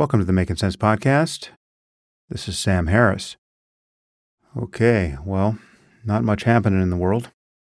Welcome to the Making Sense Podcast. This is Sam Harris. Okay, well, not much happening in the world.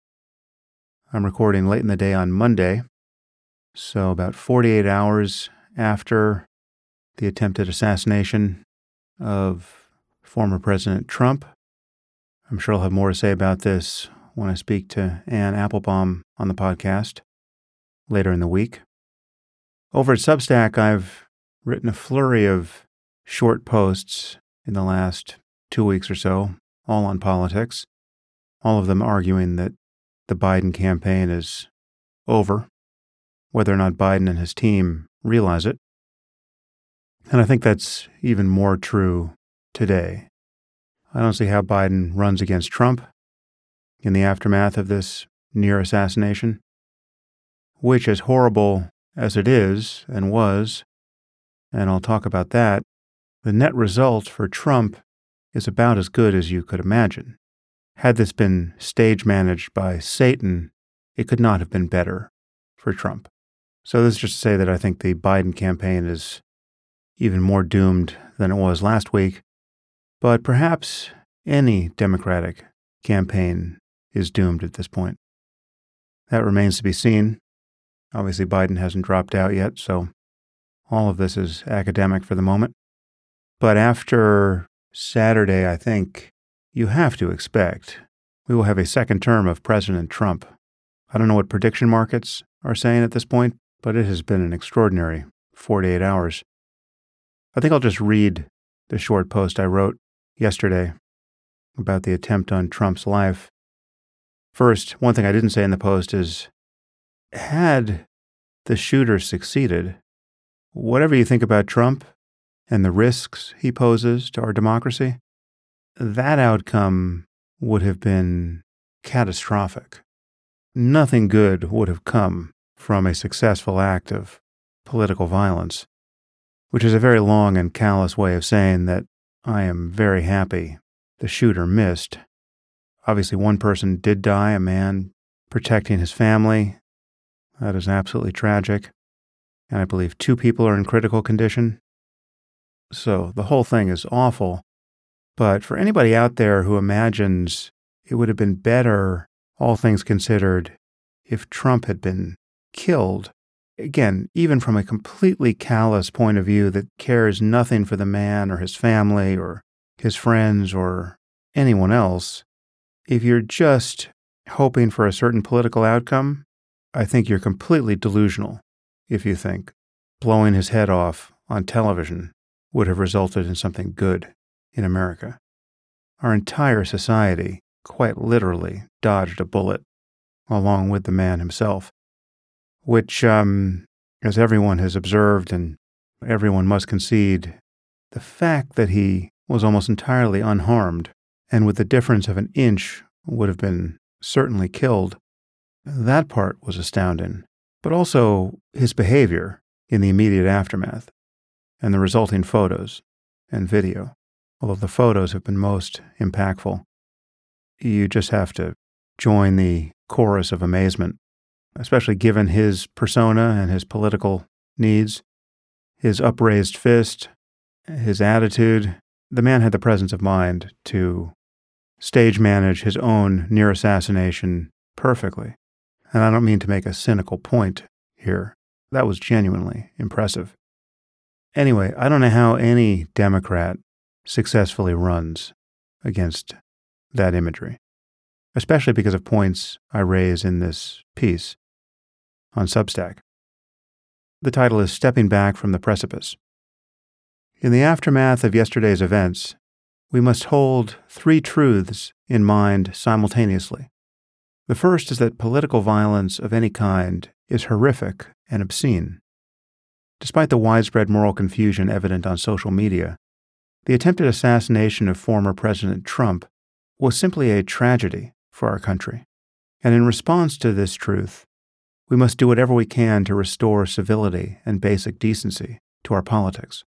I'm recording late in the day on Monday, so about 48 hours after the attempted assassination of former President Trump. I'm sure I'll have more to say about this when I speak to Anne Applebaum on the podcast later in the week. Over at Substack, I've written a flurry of short posts in the last 2 weeks or so, all on politics, all of them arguing that the Biden campaign is over, whether or not Biden and his team realize it. And I think that's even more true today. I don't see how Biden runs against Trump in the aftermath of this near assassination, which, as horrible as it is and was, and I'll talk about that, the net result for Trump is about as good as you could imagine. Had this been stage managed by Satan, it could not have been better for Trump. So this is just to say that I think the Biden campaign is even more doomed than it was last week, but perhaps any Democratic campaign is doomed at this point. That remains to be seen. Obviously, Biden hasn't dropped out yet, so all of this is academic for the moment. But after Saturday, I think you have to expect we will have a second term of President Trump. I don't know what prediction markets are saying at this point, but it has been an extraordinary 48 hours. I think I'll just read the short post I wrote yesterday about the attempt on Trump's life. First, one thing I didn't say in the post is, had the shooter succeeded, whatever you think about Trump and the risks he poses to our democracy, that outcome would have been catastrophic. Nothing good would have come from a successful act of political violence, which is a very long and callous way of saying that I am very happy the shooter missed. Obviously, one person did die, a man protecting his family. That is absolutely tragic. And I believe 2 people are in critical condition. So the whole thing is awful. But for anybody out there who imagines it would have been better, all things considered, if Trump had been killed, again, even from a completely callous point of view that cares nothing for the man or his family or his friends or anyone else, if you're just hoping for a certain political outcome, I think you're completely delusional if you think blowing his head off on television would have resulted in something good in America. Our entire society quite literally dodged a bullet along with the man himself, which, as everyone has observed and everyone must concede, the fact that he was almost entirely unharmed and with the difference of an inch would have been certainly killed, that part was astounding. But also his behavior in the immediate aftermath and the resulting photos and video, although the photos have been most impactful. You just have to join the chorus of amazement, especially given his persona and his political needs, his upraised fist, his attitude. The man had the presence of mind to stage manage his own near assassination perfectly. And I don't mean to make a cynical point here. That was genuinely impressive. Anyway, I don't know how any Democrat successfully runs against that imagery, especially because of points I raise in this piece on Substack. The title is Stepping Back from the Precipice. In the aftermath of yesterday's events, we must hold 3 truths in mind simultaneously. The first is that political violence of any kind is horrific and obscene. Despite the widespread moral confusion evident on social media, the attempted assassination of former President Trump was simply a tragedy for our country. And in response to this truth, we must do whatever we can to restore civility and basic decency to our politics.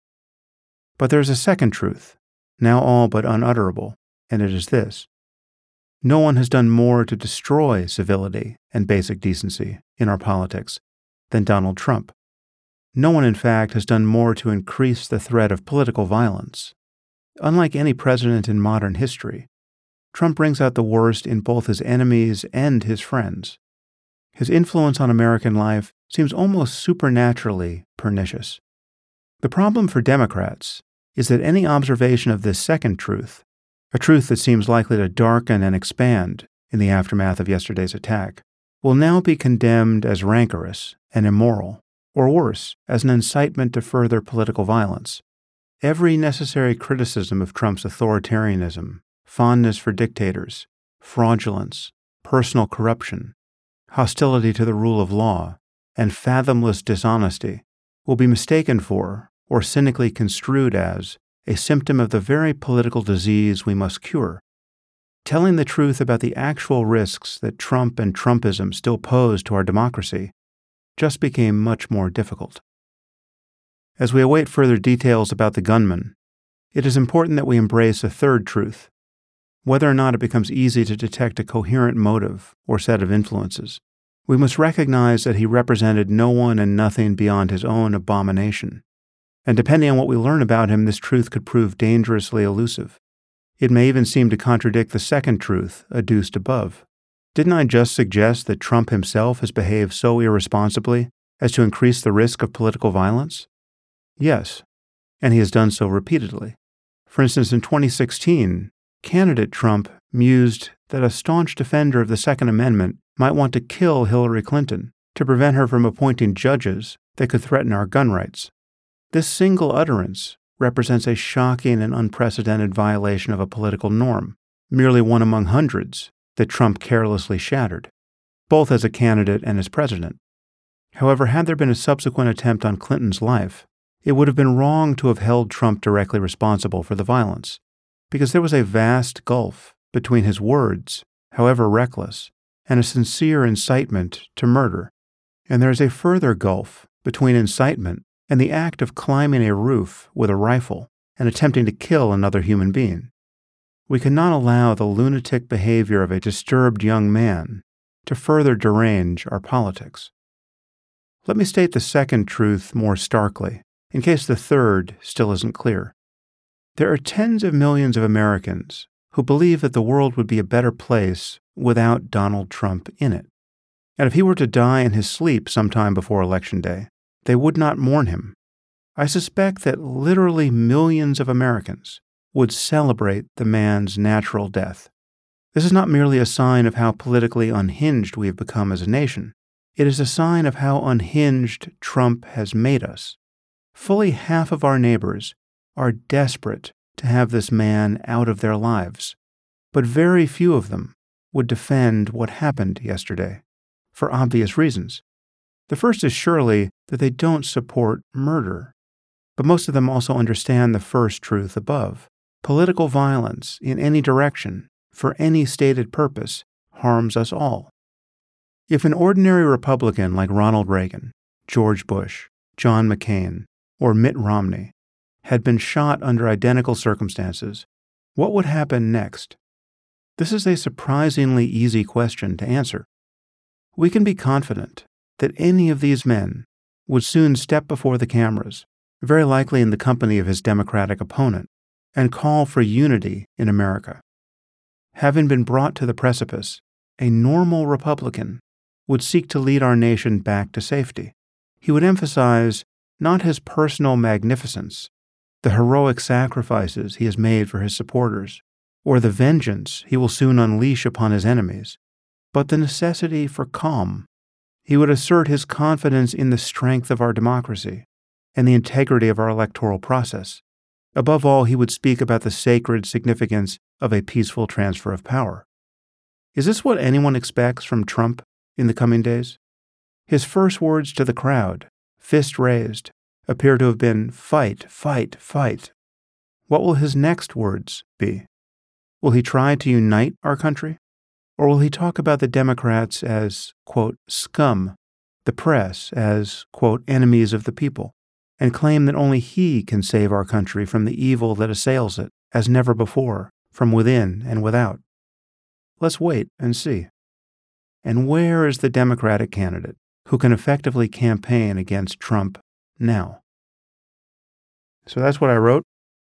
But there is a second truth, now all but unutterable, and it is this. No one has done more to destroy civility and basic decency in our politics than Donald Trump. No one, in fact, has done more to increase the threat of political violence. Unlike any president in modern history, Trump brings out the worst in both his enemies and his friends. His influence on American life seems almost supernaturally pernicious. The problem for Democrats is that any observation of this second truth, a truth that seems likely to darken and expand in the aftermath of yesterday's attack, will now be condemned as rancorous and immoral, or worse, as an incitement to further political violence. Every necessary criticism of Trump's authoritarianism, fondness for dictators, fraudulence, personal corruption, hostility to the rule of law, and fathomless dishonesty will be mistaken for or cynically construed as a symptom of the very political disease we must cure. Telling the truth about the actual risks that Trump and Trumpism still pose to our democracy just became much more difficult. As we await further details about the gunman, it is important that we embrace a third truth. Whether or not it becomes easy to detect a coherent motive or set of influences, we must recognize that he represented no one and nothing beyond his own abomination. And depending on what we learn about him, this truth could prove dangerously elusive. It may even seem to contradict the second truth adduced above. Didn't I just suggest that Trump himself has behaved so irresponsibly as to increase the risk of political violence? Yes, and he has done so repeatedly. For instance, in 2016, candidate Trump mused that a staunch defender of the Second Amendment might want to kill Hillary Clinton to prevent her from appointing judges that could threaten our gun rights. This single utterance represents a shocking and unprecedented violation of a political norm, merely one among hundreds that Trump carelessly shattered, both as a candidate and as president. However, had there been a subsequent attempt on Clinton's life, it would have been wrong to have held Trump directly responsible for the violence, because there was a vast gulf between his words, however reckless, and a sincere incitement to murder. And there is a further gulf between incitement and the act of climbing a roof with a rifle and attempting to kill another human being. We cannot allow the lunatic behavior of a disturbed young man to further derange our politics. Let me state the second truth more starkly, in case the third still isn't clear. There are tens of millions of Americans who believe that the world would be a better place without Donald Trump in it. And if he were to die in his sleep sometime before Election Day, they would not mourn him. I suspect that literally millions of Americans would celebrate the man's natural death. This is not merely a sign of how politically unhinged we have become as a nation. It is a sign of how unhinged Trump has made us. Fully half of our neighbors are desperate to have this man out of their lives, but very few of them would defend what happened yesterday, for obvious reasons. The first is surely that they don't support murder, but most of them also understand the first truth above. Political violence in any direction, for any stated purpose, harms us all. If an ordinary Republican like Ronald Reagan, George Bush, John McCain, or Mitt Romney had been shot under identical circumstances, what would happen next? This is a surprisingly easy question to answer. We can be confident that any of these men would soon step before the cameras, very likely in the company of his Democratic opponent, and call for unity in America. Having been brought to the precipice, a normal Republican would seek to lead our nation back to safety. He would emphasize not his personal magnificence, the heroic sacrifices he has made for his supporters, or the vengeance he will soon unleash upon his enemies, but the necessity for calm. He would assert his confidence in the strength of our democracy and the integrity of our electoral process. Above all, he would speak about the sacred significance of a peaceful transfer of power. Is this what anyone expects from Trump in the coming days? His first words to the crowd, fist raised, appear to have been, "Fight, fight, fight." What will his next words be? Will he try to unite our country? Or will he talk about the Democrats as, quote, scum, the press as, quote, enemies of the people, and claim that only he can save our country from the evil that assails it, as never before, from within and without? Let's wait and see. And where is the Democratic candidate who can effectively campaign against Trump now. So that's what I wrote.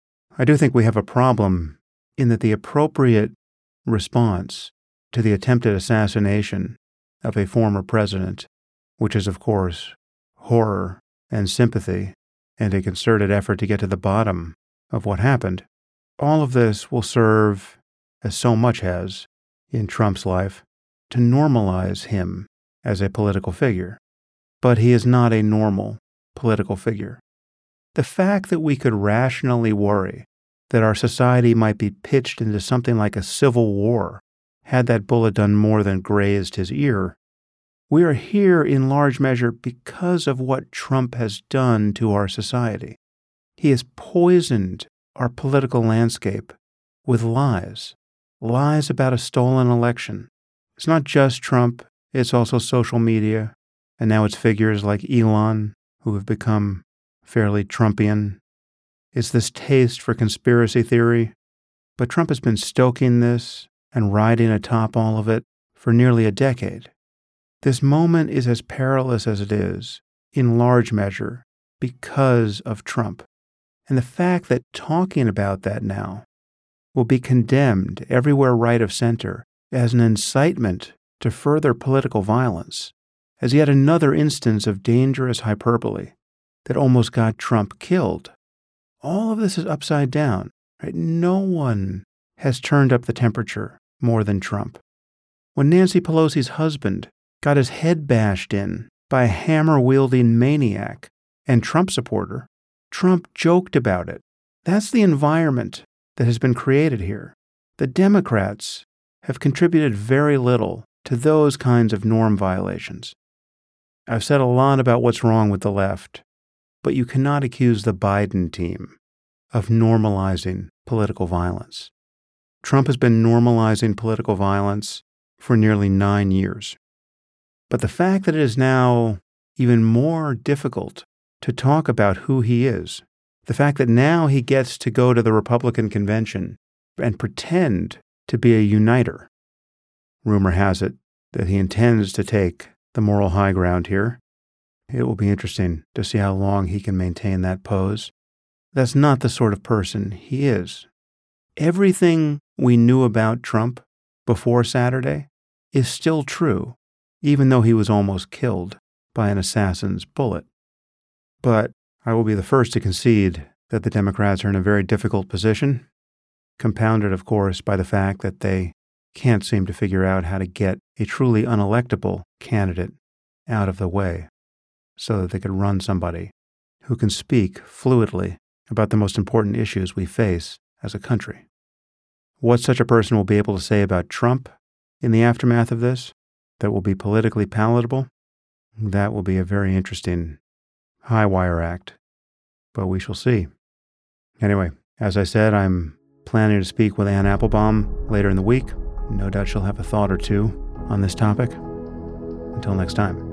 I do think we have a problem in that the appropriate response to the attempted assassination of a former president, which is, of course, horror and sympathy and a concerted effort to get to the bottom of what happened, all of this will serve, as so much has in Trump's life, to normalize him as a political figure. But he is not a normal political figure. The fact that we could rationally worry that our society might be pitched into something like a civil war had that bullet done more than grazed his ear, we are here in large measure because of what Trump has done to our society. He has poisoned our political landscape with lies about a stolen election. It's not just Trump, it's also social media, and now it's figures like Elon who have become fairly Trumpian. It's this taste for conspiracy theory, but Trump has been stoking this and riding atop all of it for nearly a decade. This moment is as perilous as it is, in large measure, because of Trump. And the fact that talking about that now will be condemned everywhere right of center as an incitement to further political violence, as yet another instance of dangerous hyperbole that almost got Trump killed. All of this is upside down. Right? No one has turned up the temperature more than Trump. When Nancy Pelosi's husband got his head bashed in by a hammer-wielding maniac and Trump supporter, Trump joked about it. That's the environment that has been created here. The Democrats have contributed very little to those kinds of norm violations. I've said a lot about what's wrong with the left, but you cannot accuse the Biden team of normalizing political violence. Trump has been normalizing political violence for nearly 9 years. But the fact that it is now even more difficult to talk about who he is, the fact that now he gets to go to the Republican convention and pretend to be a uniter. Rumor has it that he intends to take the moral high ground here. It will be interesting to see how long he can maintain that pose. That's not the sort of person he is. Everything we knew about Trump before Saturday is still true, even though he was almost killed by an assassin's bullet. But I will be the first to concede that the Democrats are in a very difficult position, compounded, of course, by the fact that they can't seem to figure out how to get a truly unelectable candidate out of the way so that they could run somebody who can speak fluidly about the most important issues we face as a country. What such a person will be able to say about Trump in the aftermath of this that will be politically palatable, that will be a very interesting high-wire act, but we shall see. Anyway, as I said, I'm planning to speak with Anne Applebaum later in the week. No doubt she'll have a thought or two on this topic. Until next time.